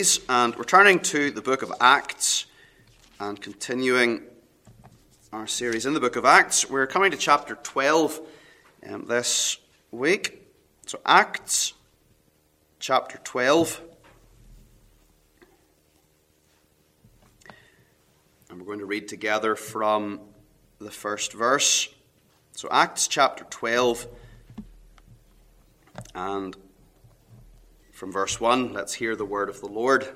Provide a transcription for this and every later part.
series, and we're turning to the book of Acts and continuing our series in the book of Acts. We're coming to chapter 12 this week. So Acts chapter 12. And we're going to read together from the first verse. So Acts chapter 12 and from verse 1, let's hear the word of the Lord.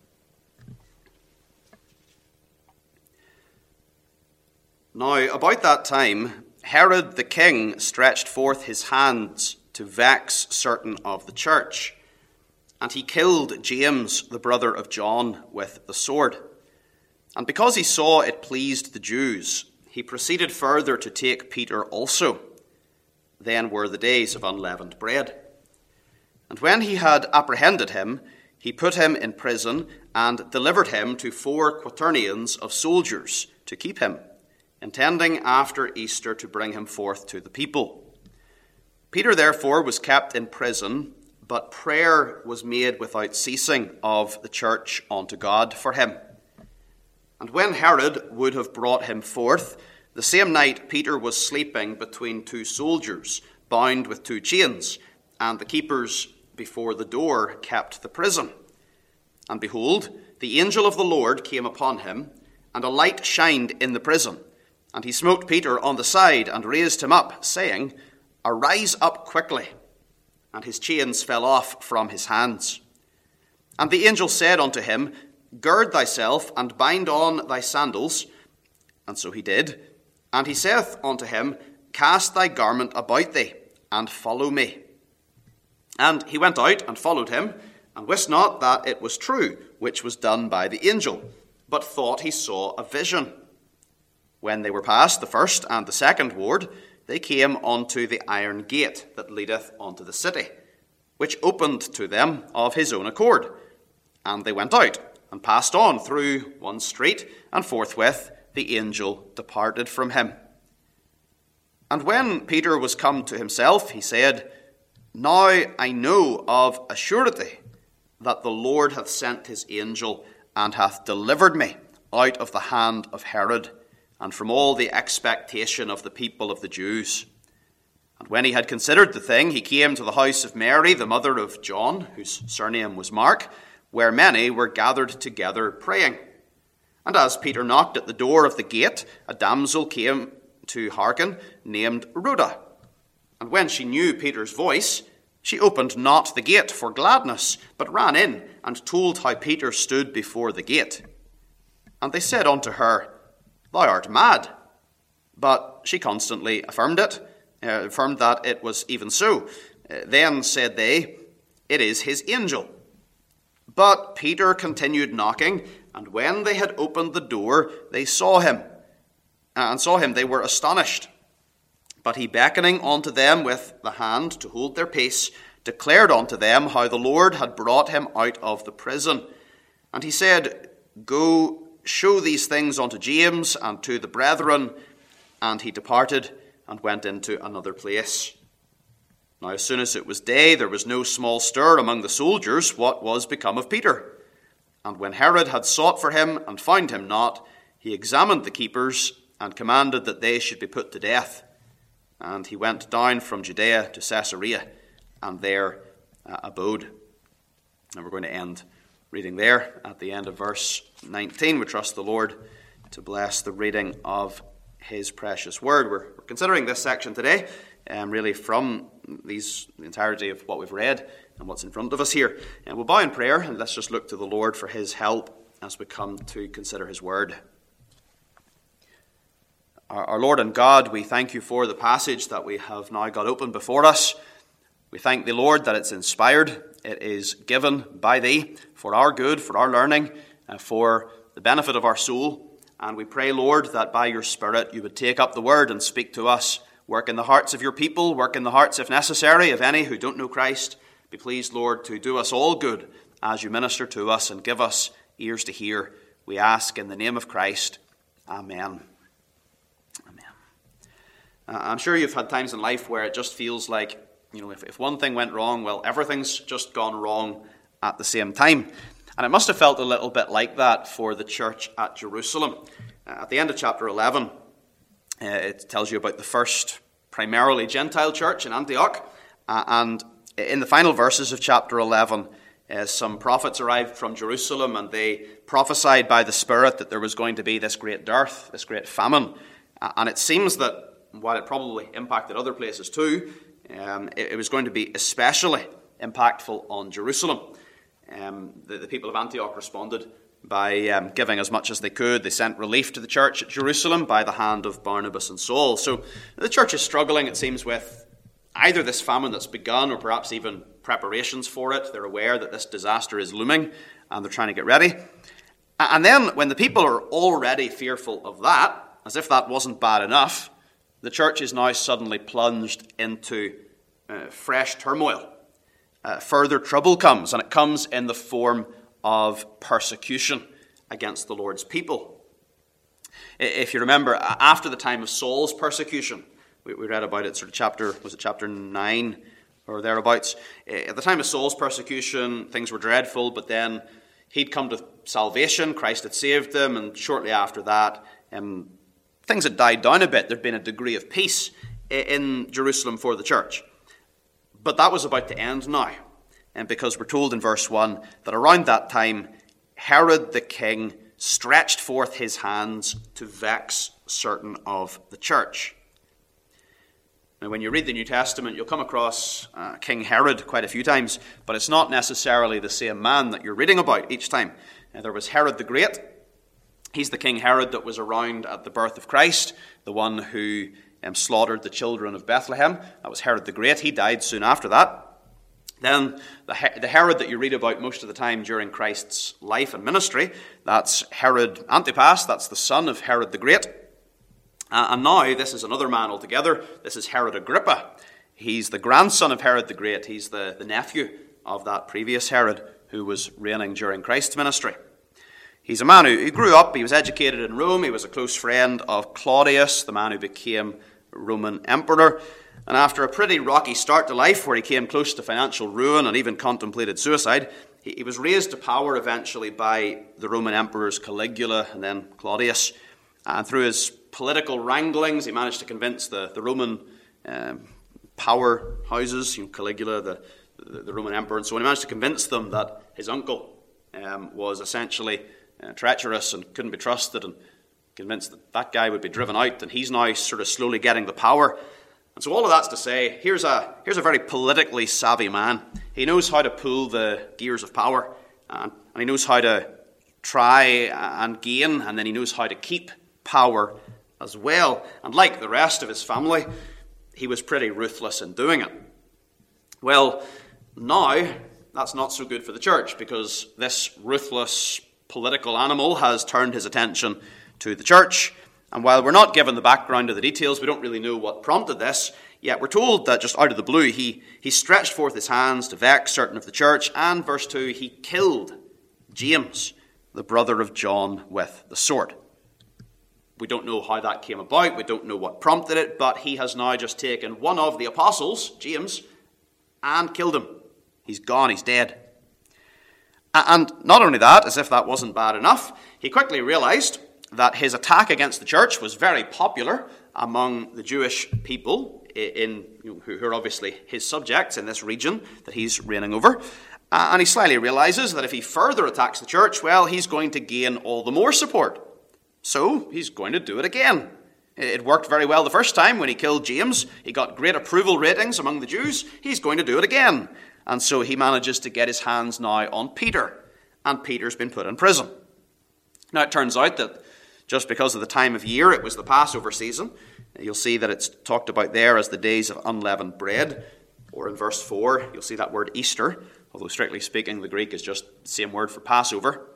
Now, about that time, Herod the king stretched forth his hands to vex certain of the church, and he killed James, the brother of John, with the sword. And because he saw it pleased the Jews, he proceeded further to take Peter also. Then were the days of unleavened bread. And when he had apprehended him, he put him in prison and delivered him to 4 quaternions of soldiers to keep him, intending after Easter to bring him forth to the people. Peter therefore was kept in prison, but prayer was made without ceasing of the church unto God for him. And when Herod would have brought him forth, the same night Peter was sleeping between 2 soldiers, bound with 2 chains, and the keepers before the door kept the prison. And behold, the angel of the Lord came upon him, and a light shined in the prison. And he smote Peter on the side, and raised him up, saying, Arise up quickly. And his chains fell off from his hands. And the angel said unto him, Gird thyself, and bind on thy sandals. And so he did. And he saith unto him, Cast thy garment about thee, and follow me. And he went out and followed him, and wist not that it was true, which was done by the angel, but thought he saw a vision. When they were past the first and the second ward, they came unto the iron gate that leadeth unto the city, which opened to them of his own accord. And they went out, and passed on through one street, and forthwith the angel departed from him. And when Peter was come to himself, he said, Now I know of a surety that the Lord hath sent his angel, and hath delivered me out of the hand of Herod, and from all the expectation of the people of the Jews. And when he had considered the thing, he came to the house of Mary, the mother of John, whose surname was Mark, where many were gathered together praying. And as Peter knocked at the door of the gate, a damsel came to hearken, named Rhoda. And when she knew Peter's voice, she opened not the gate for gladness, but ran in, and told how Peter stood before the gate. And they said unto her, Thou art mad. But she constantly affirmed that it was even so. Then said they, It is his angel. But Peter continued knocking, and when they had opened the door, they saw him, they were astonished. But he, beckoning unto them with the hand to hold their peace, declared unto them how the Lord had brought him out of the prison. And he said, Go show these things unto James and to the brethren. And he departed and went into another place. Now as soon as it was day, there was no small stir among the soldiers what was become of Peter. And when Herod had sought for him and found him not, he examined the keepers and commanded that they should be put to death. And he went down from Judea to Caesarea, and there abode. And we're going to end reading there at the end of verse 19. We trust the Lord to bless the reading of his precious word. We're considering this section today, really from the entirety of what we've read and what's in front of us here. And we'll bow in prayer, and let's just look to the Lord for his help as we come to consider his word. Our Lord and God, we thank you for the passage that we have now got open before us. We thank the Lord that it's inspired. It is given by thee for our good, for our learning, for the benefit of our soul. And we pray, Lord, that by your Spirit you would take up the word and speak to us. Work in the hearts of your people, work in the hearts, if necessary, of any who don't know Christ. Be pleased, Lord, to do us all good as you minister to us and give us ears to hear. We ask in the name of Christ. Amen. Amen. I'm sure you've had times in life where it just feels like, if one thing went wrong, well, everything's just gone wrong at the same time. And it must have felt a little bit like that for the church at Jerusalem. At the end of chapter 11, it tells you about the first primarily Gentile church in Antioch. And in the final verses of chapter 11, some prophets arrived from Jerusalem, and they prophesied by the Spirit that there was going to be this great dearth, this great famine. And it seems that, while it probably impacted other places too, it was going to be especially impactful on Jerusalem. The people of Antioch responded by giving as much as they could. They sent relief to the church at Jerusalem by the hand of Barnabas and Saul. So the church is struggling, it seems, with either this famine that's begun or perhaps even preparations for it. They're aware that this disaster is looming and they're trying to get ready. And then when the people are already fearful of that, as if that wasn't bad enough, the church is now suddenly plunged into fresh turmoil. Further trouble comes, and it comes in the form of persecution against the Lord's people. If you remember, after the time of Saul's persecution, we read about it, chapter 9 or thereabouts. At the time of Saul's persecution, things were dreadful, but then he'd come to salvation, Christ had saved them, and shortly after that, things had died down a bit. There'd been a degree of peace in Jerusalem for the church. But that was about to end now. And because we're told in verse 1 that around that time, Herod the king stretched forth his hands to vex certain of the church. Now, when you read the New Testament, you'll come across King Herod quite a few times, but it's not necessarily the same man that you're reading about each time. There was Herod the Great. He's the King Herod that was around at the birth of Christ, the one who slaughtered the children of Bethlehem. That was Herod the Great. He died soon after that. Then the Herod that you read about most of the time during Christ's life and ministry, that's Herod Antipas. That's the son of Herod the Great. And now this is another man altogether. This is Herod Agrippa. He's the grandson of Herod the Great. He's the nephew of that previous Herod who was reigning during Christ's ministry. He's a man who grew up, he was educated in Rome, he was a close friend of Claudius, the man who became Roman emperor. And after a pretty rocky start to life, where he came close to financial ruin and even contemplated suicide, he was raised to power eventually by the Roman emperors Caligula and then Claudius. And through his political wranglings, he managed to convince the Roman power houses, Caligula, the Roman emperor, and so on. He managed to convince them that his uncle was essentially treacherous and couldn't be trusted, and convinced that guy would be driven out, and he's now sort of slowly getting the power. And so all of that's to say, here's a very politically savvy man. He knows how to pull the gears of power, and he knows how to try and gain, and then he knows how to keep power as well. And like the rest of his family, he was pretty ruthless in doing it. Well, now that's not so good for the church, because this ruthless political animal has turned his attention to the church. And while we're not given the background or the details, we don't really know what prompted this, yet we're told that just out of the blue, he stretched forth his hands to vex certain of the church, and verse 2, he killed James, the brother of John, with the sword. We don't know how that came about, we don't know what prompted it, but he has now just taken one of the apostles, James, and killed him. He's gone, he's dead. And not only that, as if that wasn't bad enough, he quickly realized that his attack against the church was very popular among the Jewish people who are obviously his subjects in this region that he's reigning over. And he slyly realizes that if he further attacks the church, well, he's going to gain all the more support. So he's going to do it again. It worked very well the first time when he killed James. He got great approval ratings among the Jews. He's going to do it again. And so he manages to get his hands now on Peter. And Peter's been put in prison. Now it turns out that just because of the time of year, it was the Passover season. You'll see that it's talked about there as the days of unleavened bread. Or in verse 4, you'll see that word Easter. Although strictly speaking, the Greek is just the same word for Passover.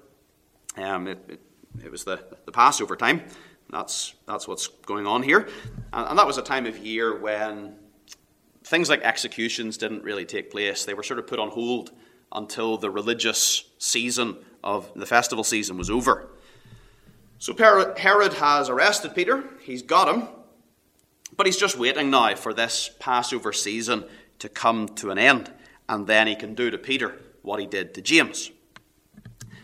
It was the Passover time. That's what's going on here. And that was a time of year when things like executions didn't really take place. They were sort of put on hold until the religious season of the festival season was over. So Herod has arrested Peter. He's got him. But he's just waiting now for this Passover season to come to an end. And then he can do to Peter what he did to James.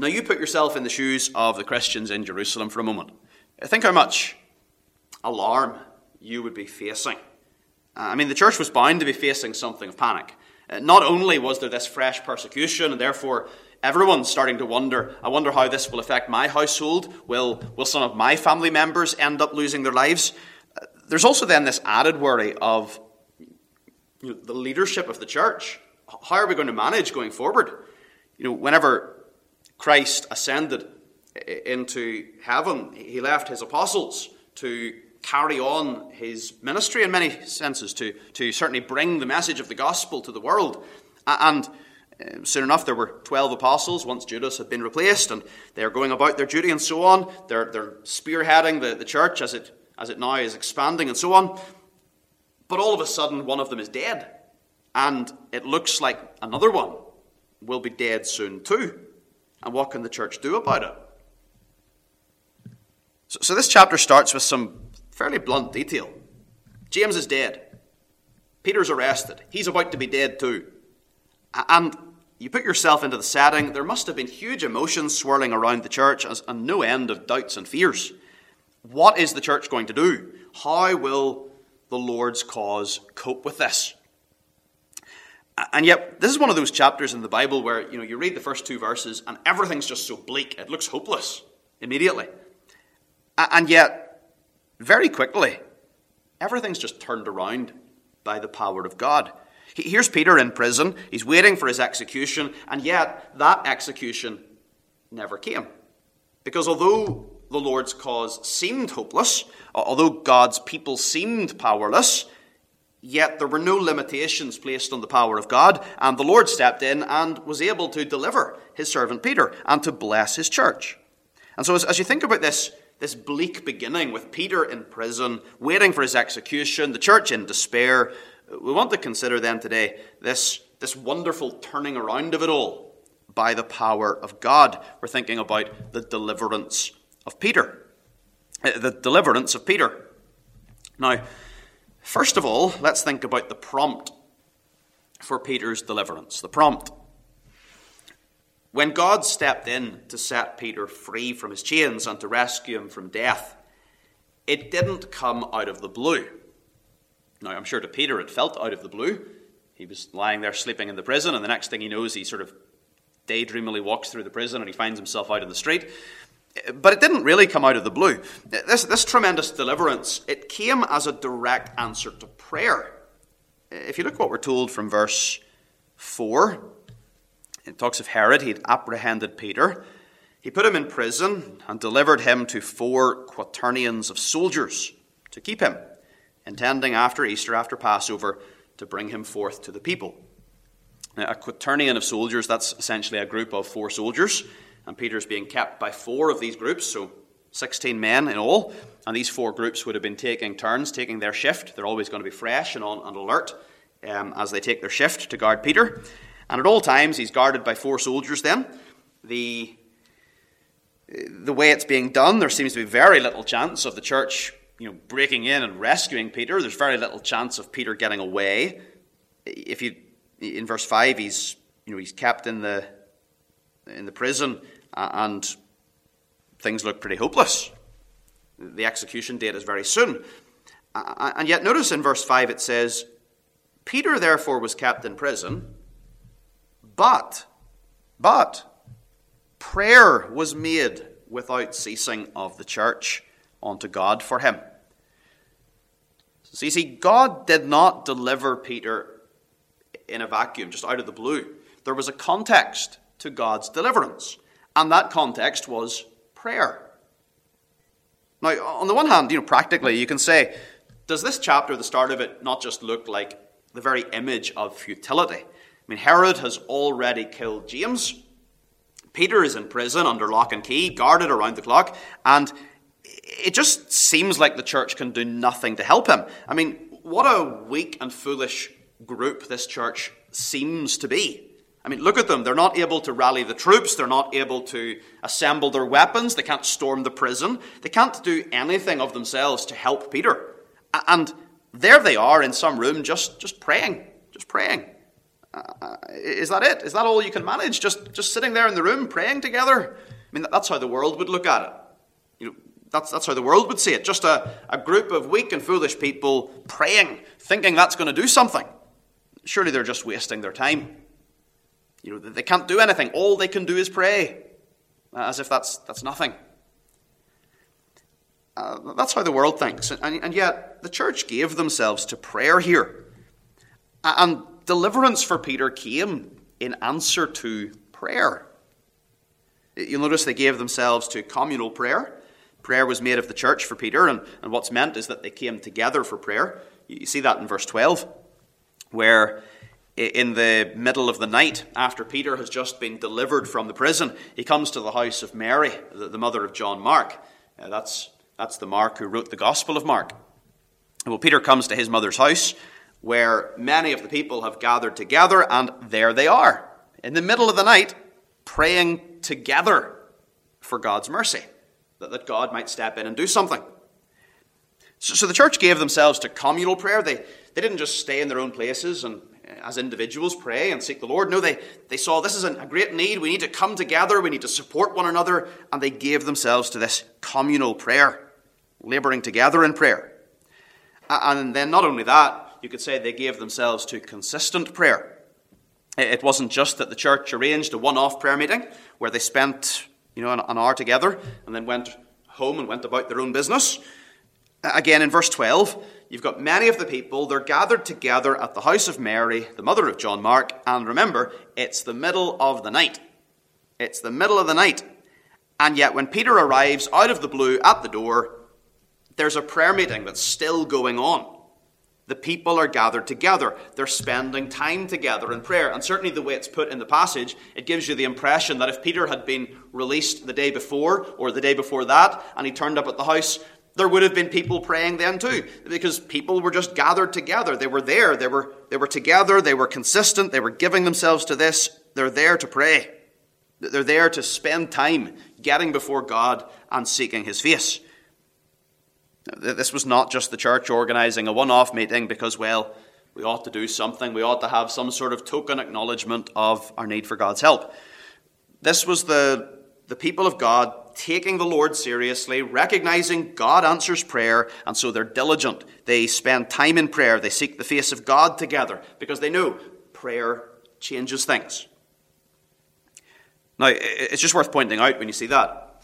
Now you put yourself in the shoes of the Christians in Jerusalem for a moment. Think how much alarm you would be facing. The church was bound to be facing something of panic. Not only was there this fresh persecution, and therefore everyone's starting to wonder, I wonder how this will affect my household. Will some of my family members end up losing their lives? There's also then this added worry of the leadership of the church. How are we going to manage going forward? Whenever Christ ascended into heaven, he left his apostles to carry on his ministry in many senses, to certainly bring the message of the gospel to the world. And soon enough, there were 12 apostles once Judas had been replaced, and they're going about their duty and so on. They're spearheading the church as it now is expanding and so on. But all of a sudden, one of them is dead. And it looks like another one will be dead soon too. And what can the church do about it? So this chapter starts with some fairly blunt detail. James is dead. Peter's arrested. He's about to be dead too. And you put yourself into the setting, there must have been huge emotions swirling around the church and no end of doubts and fears. What is the church going to do? How will the Lord's cause cope with this? And yet, this is one of those chapters in the Bible where you read the first 2 verses and everything's just so bleak. It looks hopeless immediately. And yet, very quickly, everything's just turned around by the power of God. Here's Peter in prison. He's waiting for his execution, and yet that execution never came. Because although the Lord's cause seemed hopeless, although God's people seemed powerless, yet there were no limitations placed on the power of God, and the Lord stepped in and was able to deliver his servant Peter and to bless his church. And so as you think about this bleak beginning with Peter in prison, waiting for his execution, the church in despair, we want to consider then today this wonderful turning around of it all by the power of God. We're thinking about the deliverance of Peter. The deliverance of Peter. Now, first of all, let's think about the prompt for Peter's deliverance. The prompt. When God stepped in to set Peter free from his chains and to rescue him from death, it didn't come out of the blue. Now, I'm sure to Peter it felt out of the blue. He was lying there sleeping in the prison, and the next thing he knows, he sort of daydreamily walks through the prison and he finds himself out in the street. But it didn't really come out of the blue. This tremendous deliverance, it came as a direct answer to prayer. If you look what we're told from verse 4, it talks of Herod. He had apprehended Peter. He put him in prison and delivered him to 4 quaternions of soldiers to keep him, intending after Easter, after Passover, to bring him forth to the people. Now, a quaternion of soldiers, that's essentially a group of 4 soldiers, and Peter's being kept by 4 of these groups, so 16 men in all, and these 4 groups would have been taking turns, taking their shift. They're always going to be fresh and on alert as they take their shift to guard Peter. And at all times, he's guarded by 4 soldiers then. The way it's being done, there seems to be very little chance of the church breaking in and rescuing Peter. There's very little chance of Peter getting away. In verse 5, he's kept in the prison, and things look pretty hopeless. The execution date is very soon. And yet notice in verse 5 it says, Peter therefore was kept in prison, but prayer was made without ceasing of the church unto God for him. So you see, God did not deliver Peter in a vacuum, just out of the blue. There was a context to God's deliverance, and that context was prayer. Now, on the one hand, practically, you can say, does this chapter, the start of it, not just look like the very image of futility? Herod has already killed James. Peter is in prison under lock and key, guarded around the clock, and it just seems like the church can do nothing to help him. What a weak and foolish group this church seems to be. Look at them. They're not able to rally the troops. They're not able to assemble their weapons. They can't storm the prison. They can't do anything of themselves to help Peter. And there they are in some room just praying. Is that it? Is that all you can manage? Just sitting there in the room praying together? I mean, that's how the world would look at it. That's how the world would see it. Just a group of weak and foolish people praying, thinking that's going to do something. Surely they're just wasting their time. They can't do anything. All they can do is pray, as if that's nothing. That's how the world thinks. And yet, the church gave themselves to prayer here. And deliverance for Peter came in answer to prayer. You'll notice they gave themselves to communal prayer. Prayer was made of the church for Peter, and what's meant is that they came together for prayer. You see that in verse 12, where in the middle of the night, after Peter has just been delivered from the prison, he comes to the house of Mary, the mother of John Mark. That's the Mark who wrote the Gospel of Mark. Well, Peter comes to his mother's house, where many of the people have gathered together, and there they are, in the middle of the night, praying together for God's mercy, that God might step in and do something. So the church gave themselves to communal prayer. They didn't just stay in their own places and as individuals pray and seek the Lord. No, they saw this is a great need. We need to come together. We need to support one another. And they gave themselves to this communal prayer, laboring together in prayer. And then not only that, you could say they gave themselves to consistent prayer. It wasn't just that the church arranged a one-off prayer meeting where they spent an hour together and then went home and went about their own business. Again, in verse 12, you've got many of the people, they're gathered together at the house of Mary, the mother of John Mark, and remember, it's the middle of the night. It's the middle of the night. And yet when Peter arrives out of the blue at the door, there's a prayer meeting that's still going on. The people are gathered together. They're spending time together in prayer. And certainly the way it's put in the passage, it gives you the impression that if Peter had been released the day before or the day before that, and he turned up at the house, there would have been people praying then too, because people were just gathered together. They were there. They were together. They were consistent. They were giving themselves to this. They're there to pray. They're there to spend time getting before God and seeking his face. This was not just the church organizing a one-off meeting because, well, we ought to do something. We ought to have some sort of token acknowledgement of our need for God's help. This was the people of God taking the Lord seriously, recognizing God answers prayer, and so they're diligent. They spend time in prayer. They seek the face of God together because they know prayer changes things. Now, it's just worth pointing out when you see that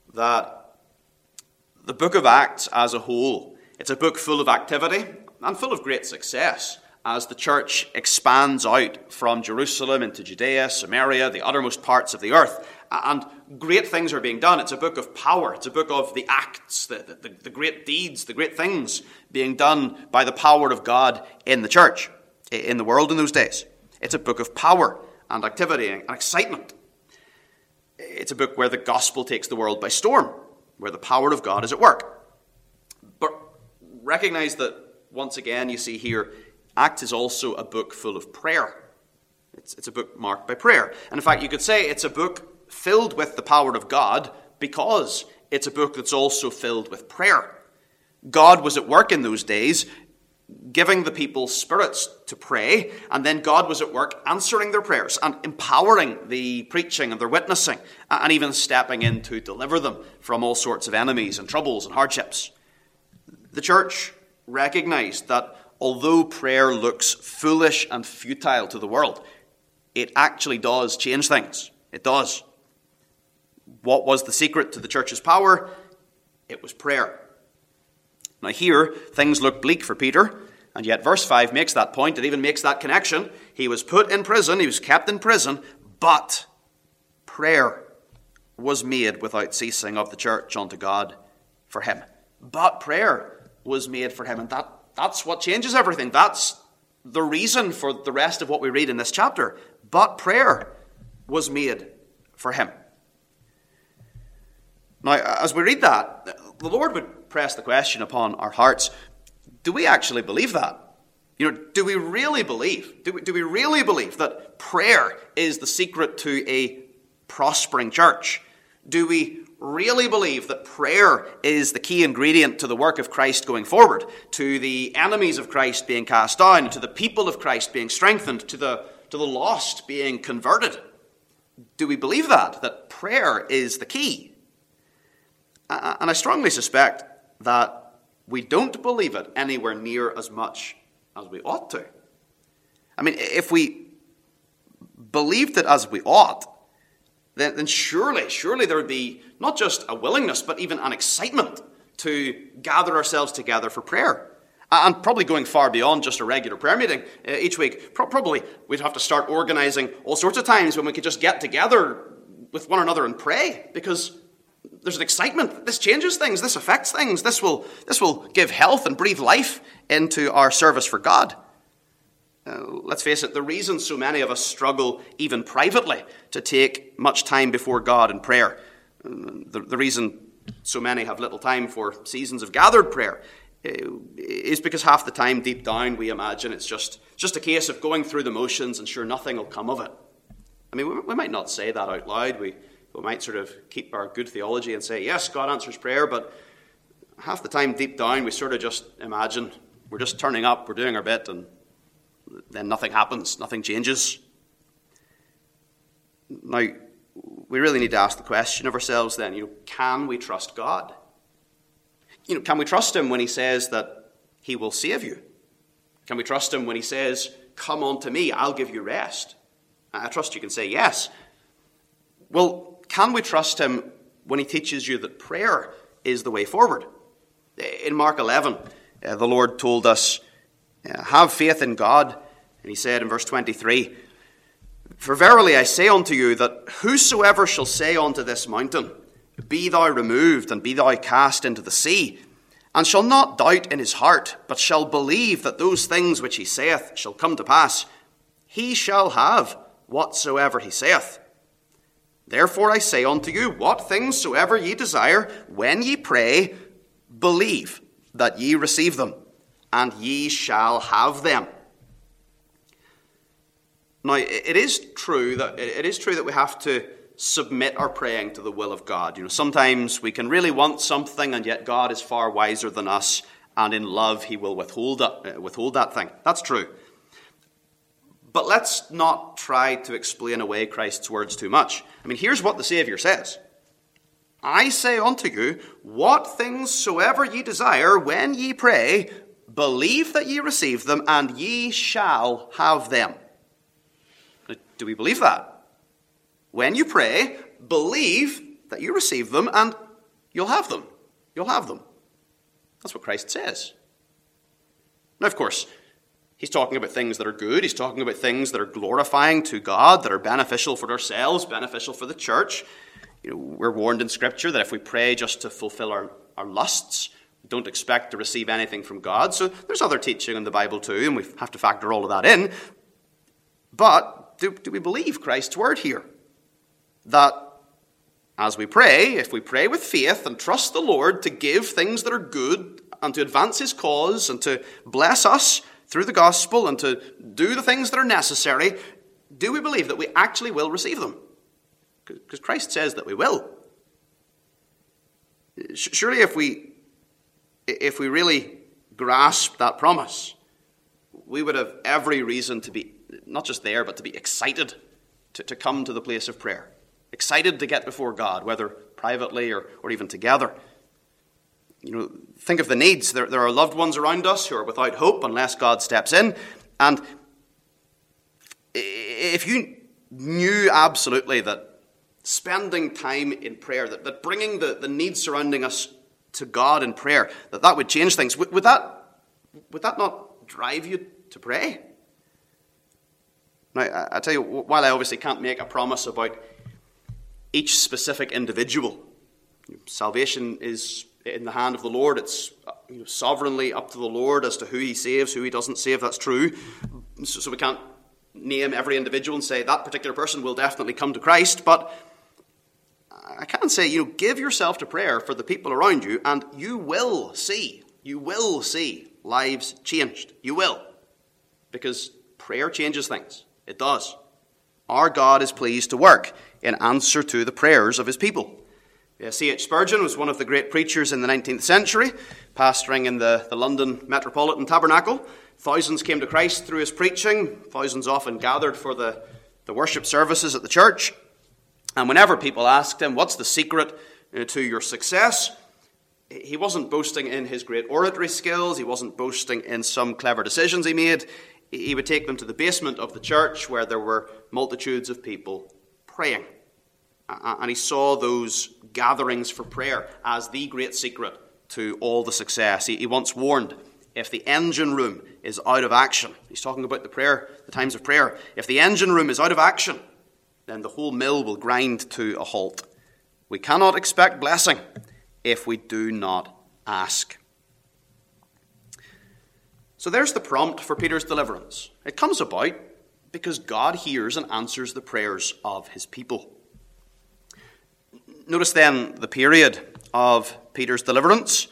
the book of Acts as a whole, it's a book full of activity and full of great success as the church expands out from Jerusalem into Judea, Samaria, the uttermost parts of the earth. And great things are being done. It's a book of power. It's a book of the acts, the great deeds, the great things being done by the power of God in the church, in the world in those days. It's a book of power and activity and excitement. It's a book where the gospel takes the world by storm, where the power of God is at work. But recognize that, once again, you see here, Acts is also a book full of prayer. It's a book marked by prayer. And in fact, you could say it's a book filled with the power of God because it's a book that's also filled with prayer. God was at work in those days, giving the people spirits to pray, and then God was at work answering their prayers and empowering the preaching and their witnessing, and even stepping in to deliver them from all sorts of enemies and troubles and hardships. The church recognized that although prayer looks foolish and futile to the world, it actually does change things. It does. What was the secret to the church's power? It was prayer. Now here, things look bleak for Peter, and yet verse 5 makes that point. It even makes that connection. He was put in prison, he was kept in prison, but prayer was made without ceasing of the church unto God for him. But prayer was made for him, and that's what changes everything. That's the reason for the rest of what we read in this chapter. But prayer was made for him. Now, as we read that, the Lord would press the question upon our hearts, do we actually believe that? Do we really believe? Do we really believe that prayer is the secret to a prospering church? Do we really believe that prayer is the key ingredient to the work of Christ going forward, to the enemies of Christ being cast down, to the people of Christ being strengthened, to the to the lost being converted. Do we believe that prayer is the key? And I strongly suspect that we don't believe it anywhere near as much as we ought to. I mean, if we believed it as we ought, then surely there would be not just a willingness, but even an excitement to gather ourselves together for prayer. And probably going far beyond just a regular prayer meeting each week. Probably we'd have to start organizing all sorts of times when we could just get together with one another and pray, because there's an excitement. This changes things. This affects things. This will give health and breathe life into our service for God. Let's face it, the reason so many of us struggle, even privately, to take much time before God in prayer, the reason so many have little time for seasons of gathered prayer, is because half the time, deep down, we imagine it's just a case of going through the motions and sure nothing will come of it. I mean, we might not say that out loud. We might sort of keep our good theology and say, yes, God answers prayer, but half the time, deep down, we sort of just imagine we're just turning up, we're doing our bit, and then nothing happens, nothing changes. Now, we really need to ask the question of ourselves then, can we trust God? Can we trust him when he says that he will save you? Can we trust him when he says, come unto me, I'll give you rest? I trust you can say yes. Well, can we trust him when he teaches you that prayer is the way forward? In Mark 11, the Lord told us, have faith in God. And he said in verse 23, for verily I say unto you that whosoever shall say unto this mountain, be thou removed, and be thou cast into the sea, and shall not doubt in his heart, but shall believe that those things which he saith shall come to pass, he shall have whatsoever he saith. Therefore I say unto you, what things soever ye desire, when ye pray, believe that ye receive them, and ye shall have them. Now, it is true that we have to submit our praying to the will of God. Sometimes we can really want something, and yet God is far wiser than us, and in love he will withhold that thing. That's true. But let's not try to explain away Christ's words too much. I mean, here's what the Saviour says. I say unto you, what things soever ye desire, when ye pray, believe that ye receive them, and ye shall have them. Do we believe that? When you pray, believe that you receive them, and you'll have them. You'll have them. That's what Christ says. Now, of course, he's talking about things that are good. He's talking about things that are glorifying to God, that are beneficial for ourselves, beneficial for the church. We're warned in Scripture that if we pray just to fulfill our lusts, we don't expect to receive anything from God. So there's other teaching in the Bible too, and we have to factor all of that in. But do we believe Christ's word here? That as we pray, if we pray with faith and trust the Lord to give things that are good and to advance his cause and to bless us through the gospel and to do the things that are necessary, do we believe that we actually will receive them? Because Christ says that we will. Surely if we really grasp that promise, we would have every reason to be not just there, but to be excited to come to the place of prayer. Excited to get before God, whether privately or even together. Think of the needs. There are loved ones around us who are without hope unless God steps in. And if you knew absolutely that spending time in prayer, that bringing the needs surrounding us to God in prayer, that would change things, would that not drive you to pray? Now, I tell you, while I obviously can't make a promise about each specific individual, salvation is in the hand of the Lord. It's sovereignly up to the Lord as to who he saves, who he doesn't save. That's true. So we can't name every individual and say that particular person will definitely come to Christ. But I can say, give yourself to prayer for the people around you, and you will see lives changed. You will. Because prayer changes things. It does. Our God is pleased to work in answer to the prayers of his people. C.H. Spurgeon was one of the great preachers in the 19th century, pastoring in the London Metropolitan Tabernacle Thousands came to Christ through his preaching. Thousands often gathered for the worship services at the church. And whenever people asked him, what's the secret to your success? He wasn't boasting in his great oratory skills. He wasn't boasting in some clever decisions he made. He would take them to the basement of the church where there were multitudes of people praying. And he saw those gatherings for prayer as the great secret to all the success. He once warned, if the engine room is out of action, he's talking about the times of prayer, if the engine room is out of action, then the whole mill will grind to a halt. We cannot expect blessing if we do not ask. So there's the prompt for Peter's deliverance. It comes about because God hears and answers the prayers of his people. Notice then the period of Peter's deliverance.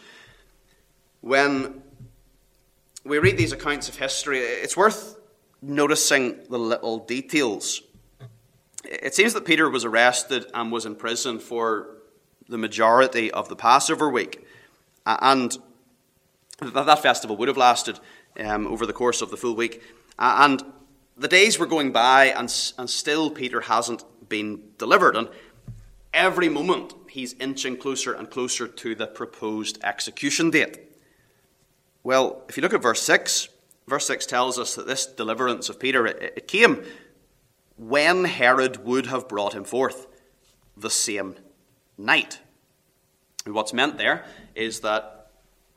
When we read these accounts of history, it's worth noticing the little details. It seems that Peter was arrested and was in prison for the majority of the Passover week. And that festival would have lasted over the course of the full week. And the days were going by and still Peter hasn't been delivered. And every moment he's inching closer and closer to the proposed execution date. Well, if you look at verse 6 tells us that this deliverance of Peter, it came when Herod would have brought him forth the same night. And what's meant there is that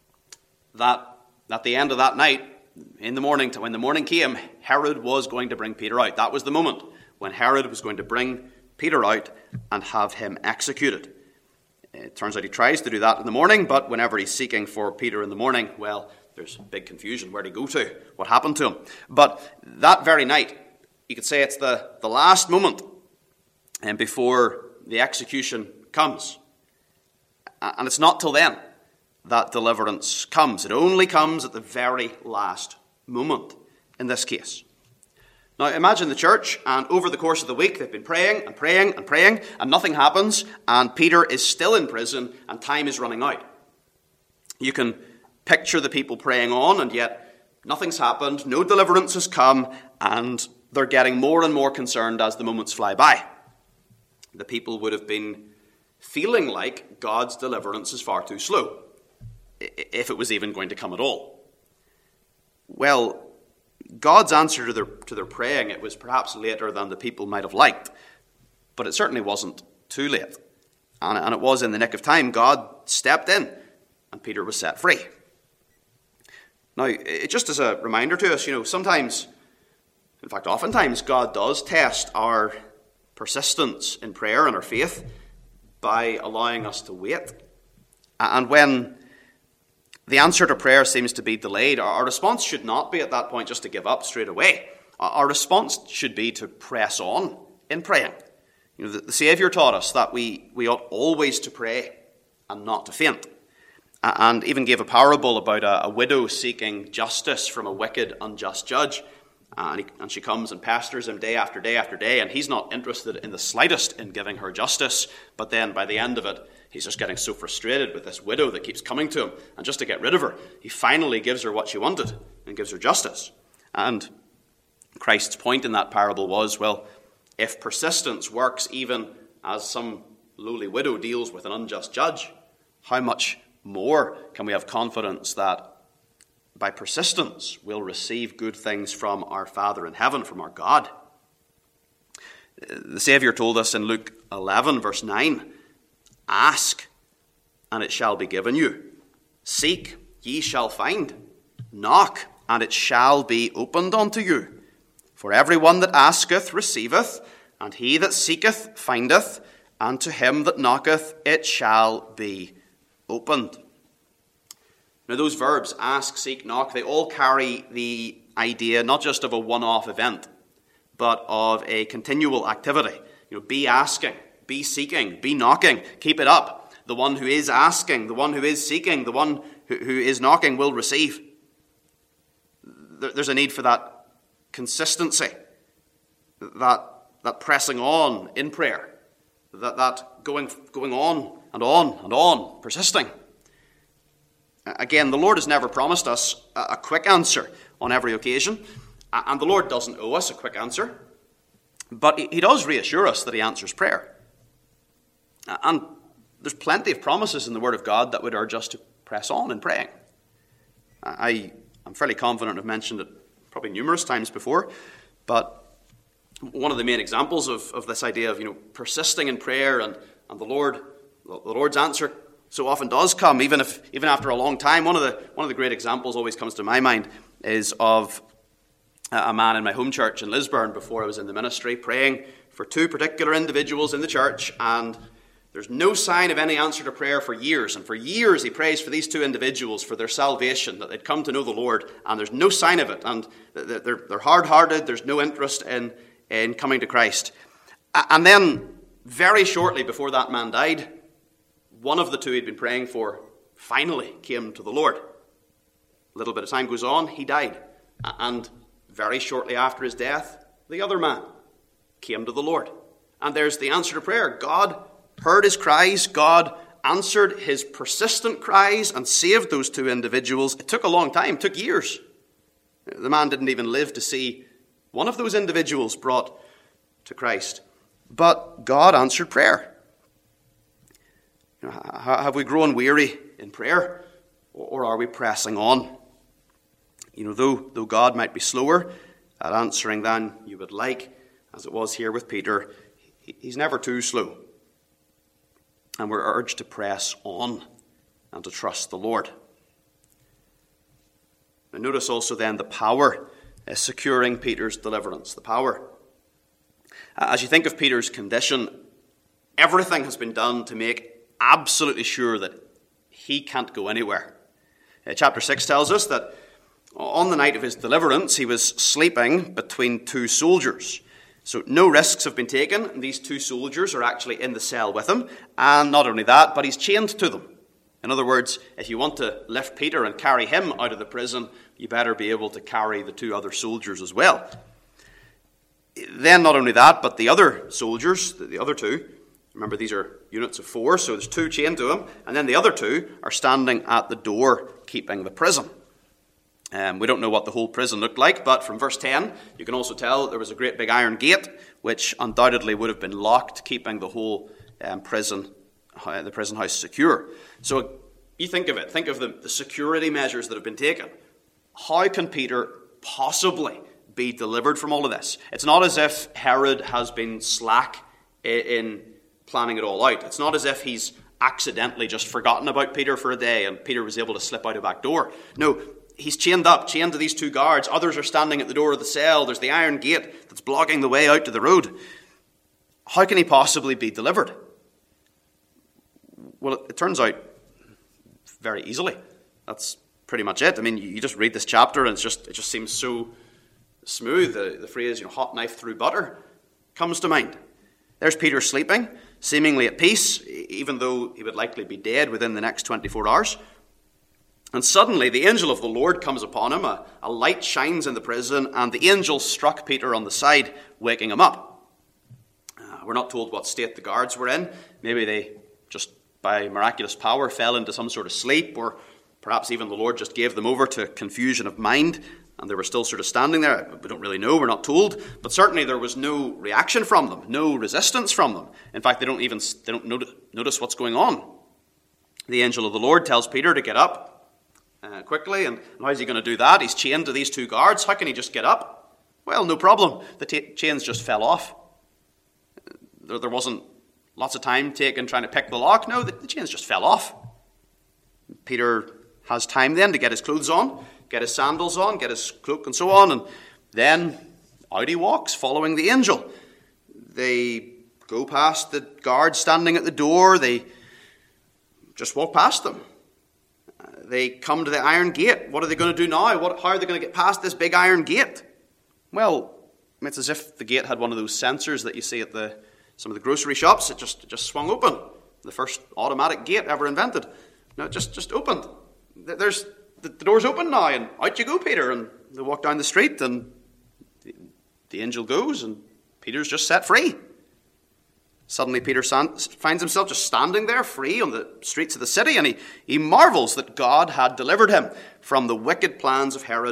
at the end of that night, in the morning, when the morning came, Herod was going to bring Peter out. That was the moment when Herod was going to bring Peter out and have him executed. It turns out he tries to do that in the morning, but whenever he's seeking for Peter in the morning, well, there's big confusion. Where'd he go to? What happened to him? But that very night, you could say it's the last moment and before the execution comes. And it's not till then that deliverance comes. It only comes at the very last moment in this case. Now imagine the church, and over the course of the week they've been praying and praying and praying, and nothing happens, and Peter is still in prison, and time is running out. You can picture the people praying on, and yet nothing's happened, no deliverance has come, and they're getting more and more concerned as the moments fly by. The people would have been feeling like God's deliverance is far too slow, if it was even going to come at all. Well, God's answer to their praying, it was perhaps later than the people might have liked, but it certainly wasn't too late. And it was in the nick of time. God stepped in, and Peter was set free. Now, just as a reminder to us, sometimes, in fact, oftentimes, God does test our persistence in prayer and our faith by allowing us to wait. And when the answer to prayer seems to be delayed, our response should not be at that point just to give up straight away. Our response should be to press on in praying. The Saviour taught us that we ought always to pray and not to faint. And even gave a parable about a widow seeking justice from a wicked, unjust judge. And she comes and pesters him day after day after day, and he's not interested in the slightest in giving her justice. But then by the end of it, he's just getting so frustrated with this widow that keeps coming to him. And just to get rid of her, he finally gives her what she wanted and gives her justice. And Christ's point in that parable was, well, if persistence works even as some lowly widow deals with an unjust judge, how much more can we have confidence that by persistence we'll receive good things from our Father in heaven, from our God? The Saviour told us in Luke 11, verse 9, ask, and it shall be given you. Seek, ye shall find. Knock, and it shall be opened unto you. For everyone that asketh receiveth, and he that seeketh findeth, and to him that knocketh it shall be opened. Now those verbs, ask, seek, knock, they all carry the idea not just of a one-off event, but of a continual activity. Be asking, be seeking, be knocking, keep it up. The one who is asking, the one who is seeking, the one who is knocking will receive. There's a need for that consistency, that pressing on in prayer, that going on and on and on, persisting. Again, the Lord has never promised us a quick answer on every occasion. And the Lord doesn't owe us a quick answer. But he does reassure us that he answers prayer. And there's plenty of promises in the Word of God that would urge us to press on in praying. I'm fairly confident I've mentioned it probably numerous times before, but one of the main examples of this idea of persisting in prayer and the Lord's answer so often does come, even after a long time. One of the great examples always comes to my mind is of a man in my home church in Lisburn before I was in the ministry, praying for two particular individuals in the church, and there's no sign of any answer to prayer for years. And for years he prays for these two individuals, for their salvation, that they'd come to know the Lord, and there's no sign of it. And they're hard-hearted, there's no interest in coming to Christ. And then, very shortly before that man died, one of the two he'd been praying for finally came to the Lord. A little bit of time goes on, he died. And very shortly after his death, the other man came to the Lord. And there's the answer to prayer. God heard his cries. God answered his persistent cries and saved those two individuals. It took a long time, it took years. The man didn't even live to see one of those individuals brought to Christ. But God answered prayer. Have we grown weary in prayer, or are we pressing on? Though God might be slower at answering than you would like, as it was here with Peter, he's never too slow. And we're urged to press on and to trust the Lord. Now notice also then the power securing Peter's deliverance. The power. As you think of Peter's condition, everything has been done to make absolutely sure that he can't go anywhere. Chapter 6 tells us that on the night of his deliverance, he was sleeping between two soldiers. So no risks have been taken. These two soldiers are actually in the cell with him. And not only that, but he's chained to them. In other words, if you want to lift Peter and carry him out of the prison, you better be able to carry the two other soldiers as well. Then not only that, but the other soldiers, the other two, remember these are units of 4, so there's 2 chained to him, and then the other 2 are standing at the door keeping the prison. We don't know what the whole prison looked like, but from verse 10, you can also tell there was a great big iron gate, which undoubtedly would have been locked, keeping the whole the prison house secure. So you think of it, think of the security measures that have been taken. How can Peter possibly be delivered from all of this? It's not as if Herod has been slack in planning it all out. It's not as if he's accidentally just forgotten about Peter for a day and Peter was able to slip out a back door. No, he's chained to these 2 guards. Others are standing at the door of the cell. There's the iron gate that's blocking the way out to the road. How can he possibly be delivered? Well, it turns out very easily. That's pretty much it. I mean, you just read this chapter and it just seems so smooth. The phrase, hot knife through butter comes to mind. There's Peter sleeping, seemingly at peace, even though he would likely be dead within the next 24 hours. And suddenly the angel of the Lord comes upon him. A light shines in the prison, and the angel struck Peter on the side, waking him up. We're not told what state the guards were in. Maybe they just by miraculous power fell into some sort of sleep, or perhaps even the Lord just gave them over to confusion of mind, and they were still sort of standing there. We don't really know, we're not told, but certainly there was no reaction from them, no resistance from them. In fact, they don't notice what's going on. The angel of the Lord tells Peter to get up quickly, and how is he going to do that? He's chained to these 2 guards. How can he just get up? Well, no problem. The chains just fell off. There wasn't lots of time taken trying to pick the lock. No, the chains just fell off. Peter has time then to get his clothes on, get his sandals on, get his cloak and so on, and then out he walks, following the angel. They go past the guards standing at the door. They just walk past them. They come to the iron gate. What are they going to do now? How are they going to get past this big iron gate? Well, it's as if the gate had one of those sensors that you see at some of the grocery shops. It just swung open. The first automatic gate ever invented. No, it just opened. The door's open now, and out you go, Peter. And they walk down the street, and the angel goes, and Peter's just set free. Suddenly Peter finds himself just standing there free on the streets of the city, and he marvels that God had delivered him from the wicked plans of Herod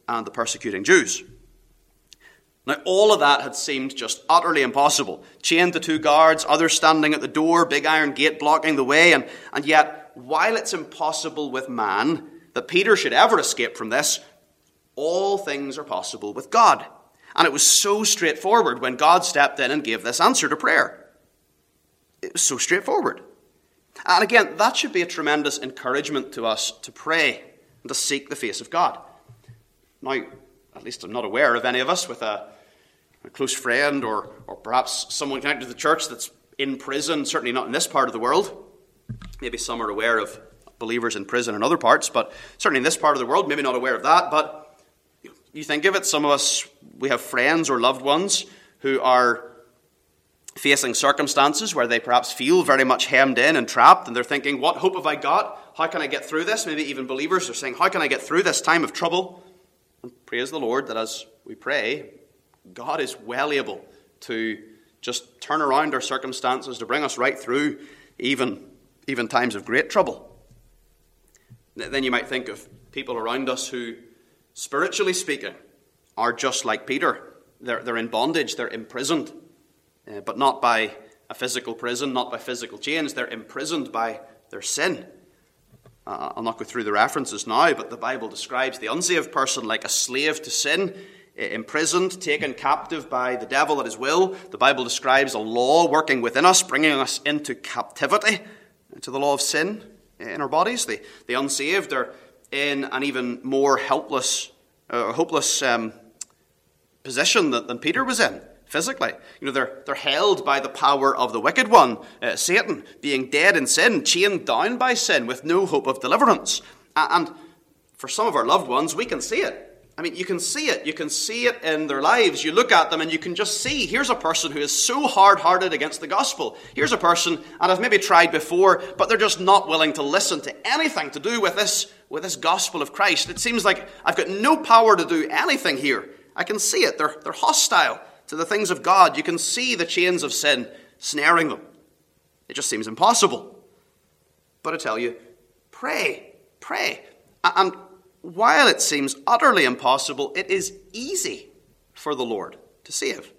and the persecuting Jews. Now, all of that had seemed just utterly impossible. Chained to 2 guards, others standing at the door, big iron gate blocking the way, and yet, while it's impossible with man that Peter should ever escape from this, all things are possible with God. And it was so straightforward when God stepped in and gave this answer to prayer. It was so straightforward. And again, that should be a tremendous encouragement to us to pray and to seek the face of God. Now, at least I'm not aware of any of us with a close friend or perhaps someone connected to the church that's in prison, certainly not in this part of the world. Maybe some are aware of believers in prison in other parts, but certainly in this part of the world, maybe not aware of that. But you think of it, some of us, we have friends or loved ones who are facing circumstances where they perhaps feel very much hemmed in and trapped, and they're thinking, what hope have I got? How can I get through this? Maybe even believers are saying, how can I get through this time of trouble? And praise the Lord that as we pray, God is well able to just turn around our circumstances, to bring us right through even times of great trouble. Then you might think of people around us who, spiritually speaking, are just like Peter. They're in bondage, they're imprisoned, but not by a physical prison, not by physical chains. They're imprisoned by their sin. I'll not go through the references now, but the Bible describes the unsaved person like a slave to sin, imprisoned, taken captive by the devil at his will. The Bible describes a law working within us, bringing us into captivity to the law of sin in our bodies. The unsaved are in an even more hopeless position than Peter was in physically. They're held by the power of the wicked one, Satan, being dead in sin, chained down by sin with no hope of deliverance. And for some of our loved ones, we can see it. I mean, you can see it. You can see it in their lives. You look at them and you can just see, here's a person who is so hard-hearted against the gospel. Here's a person, and I've maybe tried before, but they're just not willing to listen to anything to do with this gospel of Christ. It seems like I've got no power to do anything here. I can see it. They're hostile to the things of God. You can see the chains of sin snaring them. It just seems impossible. But I tell you, pray. And while it seems utterly impossible, it is easy for the Lord to save.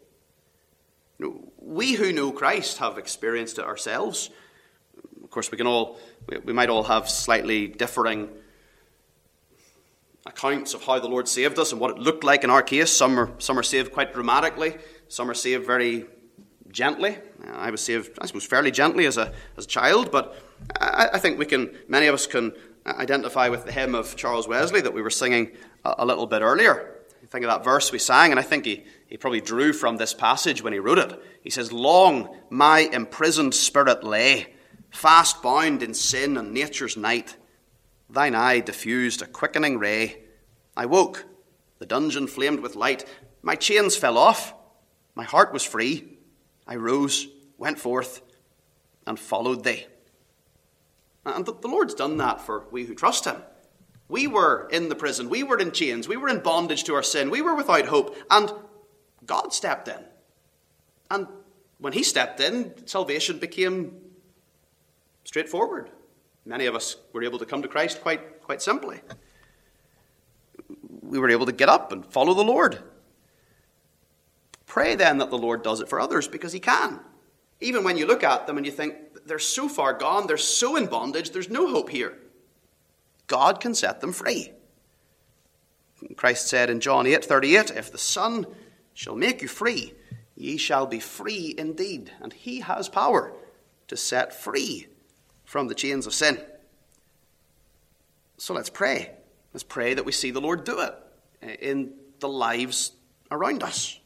We who know Christ have experienced it ourselves. Of course, we might all have slightly differing accounts of how the Lord saved us and what it looked like in our case. Some are saved quite dramatically. Some are saved very gently. I was saved, I suppose, fairly gently as a child, but I think many of us can identify with the hymn of Charles Wesley that we were singing a little bit earlier. Think of that verse we sang, and I think he probably drew from this passage when he wrote it. He says, "Long my imprisoned spirit lay, fast bound in sin and nature's night. Thine eye diffused a quickening ray. I woke, the dungeon flamed with light. My chains fell off, my heart was free. I rose, went forth, and followed thee." And the Lord's done that for we who trust him. We were in the prison, we were in chains, we were in bondage to our sin, we were without hope, and God stepped in. And when he stepped in, salvation became straightforward. Many of us were able to come to Christ quite simply. We were able to get up and follow the Lord. Pray then that the Lord does it for others, because he can. Even when you look at them and you think, they're so far gone, they're so in bondage, there's no hope here. God can set them free. Christ said in John 8:38, "If the Son shall make you free, ye shall be free indeed." And he has power to set free from the chains of sin. So let's pray. Let's pray that we see the Lord do it in the lives around us.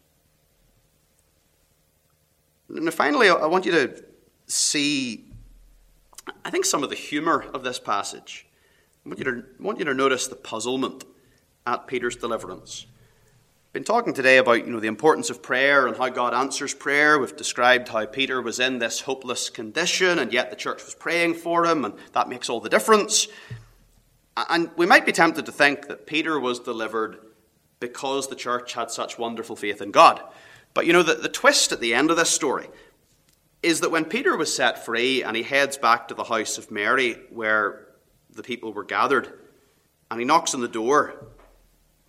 And finally, I want you to see, I think, some of the humour of this passage. I want you to notice the puzzlement at Peter's deliverance. I've been talking today about the importance of prayer and how God answers prayer. We've described how Peter was in this hopeless condition, and yet the church was praying for him, and that makes all the difference. And we might be tempted to think that Peter was delivered because the church had such wonderful faith in God. But the twist at the end of this story is that when Peter was set free and he heads back to the house of Mary where the people were gathered, and he knocks on the door,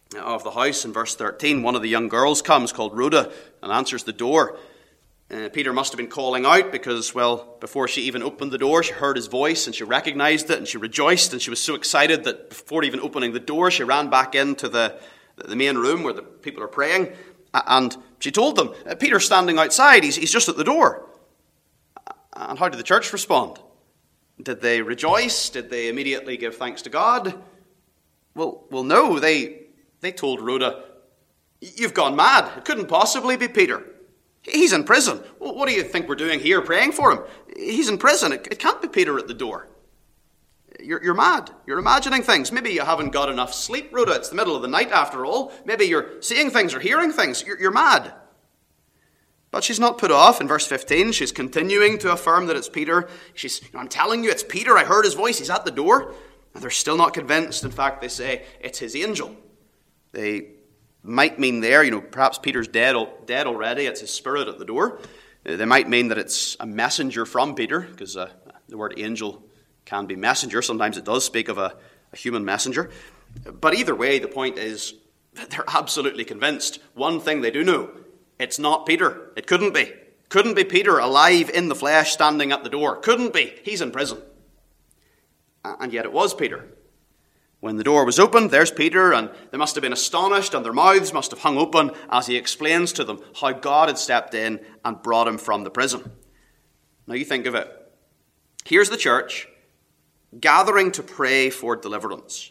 of the house in verse 13, one of the young girls comes called Rhoda and answers the door. Peter must have been calling out because, well, before she even opened the door, she heard his voice and she recognized it and she rejoiced and she was so excited that before even opening the door, she ran back into the main room where the people are praying. And she told them, Peter's standing outside, he's just at the door. And how did the church respond? Did they rejoice? Did they immediately give thanks to God? Well, no, they told Rhoda, "You've gone mad. It couldn't possibly be Peter. He's in prison. What do you think we're doing here praying for him? He's in prison. It can't be Peter at the door. You're mad. You're imagining things. Maybe you haven't got enough sleep, Rhoda. It's the middle of the night after all. Maybe you're seeing things or hearing things. You're mad." But she's not put off. In verse 15, she's continuing to affirm that it's Peter. I'm telling you, it's Peter. I heard his voice. He's at the door. And they're still not convinced. In fact, they say it's his angel. They might mean there, perhaps Peter's dead already. It's his spirit at the door. They might mean that it's a messenger from Peter, because the word angel can be messenger. Sometimes it does speak of a human messenger. But either way, the point is that they're absolutely convinced. One thing they do know, it's not Peter. It couldn't be. Couldn't be Peter alive in the flesh standing at the door. Couldn't be. He's in prison. And yet it was Peter. When the door was opened, there's Peter, and they must have been astonished, and their mouths must have hung open as he explains to them how God had stepped in and brought him from the prison. Now you think of it. Here's the church gathering to pray for deliverance.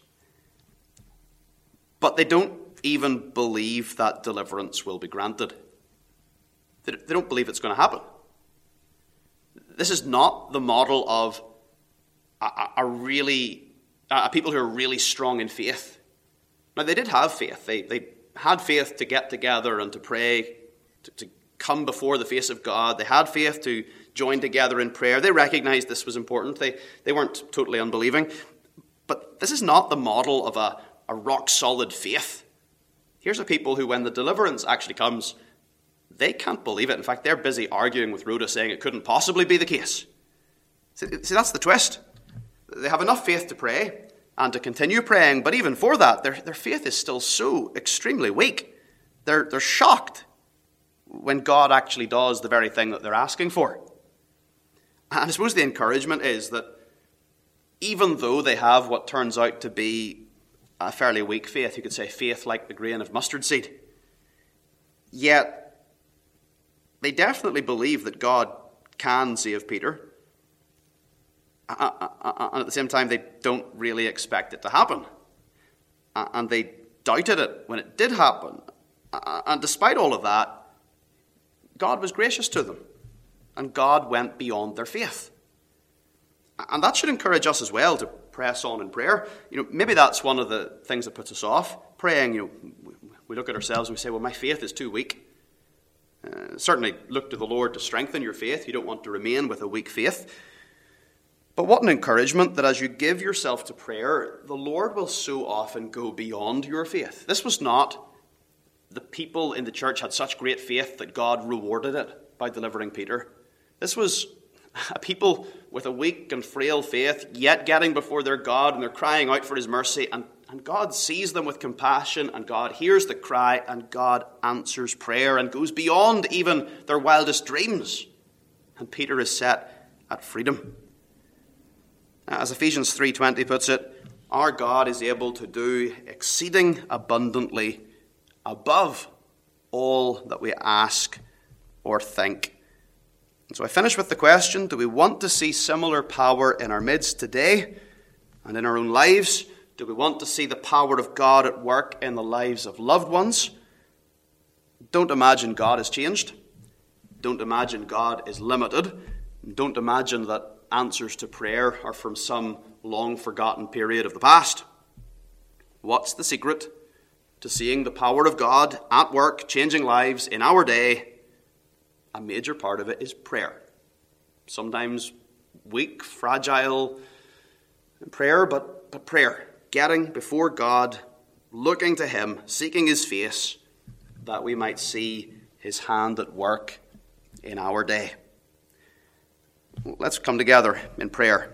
But they don't even believe that deliverance will be granted. They don't believe it's going to happen. This is not the model of people who are really strong in faith. Now, they did have faith. They had faith to get together and to pray, to come before the face of God. They had faith to join together in prayer. They recognized this was important. They weren't totally unbelieving. But this is not the model of a rock-solid faith. Here's a people who, when the deliverance actually comes, they can't believe it. In fact, they're busy arguing with Rhoda, saying it couldn't possibly be the case. See, that's the twist. They have enough faith to pray and to continue praying, but even for that, their faith is still so extremely weak. They're shocked when God actually does the very thing that they're asking for. And I suppose the encouragement is that even though they have what turns out to be a fairly weak faith, you could say faith like the grain of mustard seed, yet they definitely believe that God can save Peter. And at the same time, they don't really expect it to happen. And they doubted it when it did happen. And despite all of that, God was gracious to them. And God went beyond their faith. And that should encourage us as well to press on in prayer. Maybe that's one of the things that puts us off praying. We look at ourselves and we say, well, my faith is too weak. Certainly look to the Lord to strengthen your faith. You don't want to remain with a weak faith. But what an encouragement that as you give yourself to prayer, the Lord will so often go beyond your faith. This was not the people in the church had such great faith that God rewarded it by delivering Peter. This was a people with a weak and frail faith, yet getting before their God, and they're crying out for his mercy, and God sees them with compassion, and God hears the cry, and God answers prayer and goes beyond even their wildest dreams. And Peter is set at freedom. As Ephesians 3:20 puts it, our God is able to do exceeding abundantly above all that we ask or think. And so I finish with the question, do we want to see similar power in our midst today and in our own lives? Do we want to see the power of God at work in the lives of loved ones? Don't imagine God has changed. Don't imagine God is limited. Don't imagine that answers to prayer are from some long-forgotten period of the past. What's the secret to seeing the power of God at work, changing lives in our day? A major part of it is prayer. Sometimes weak, fragile prayer, but prayer. Getting before God, looking to him, seeking his face, that we might see his hand at work in our day. Let's come together in prayer.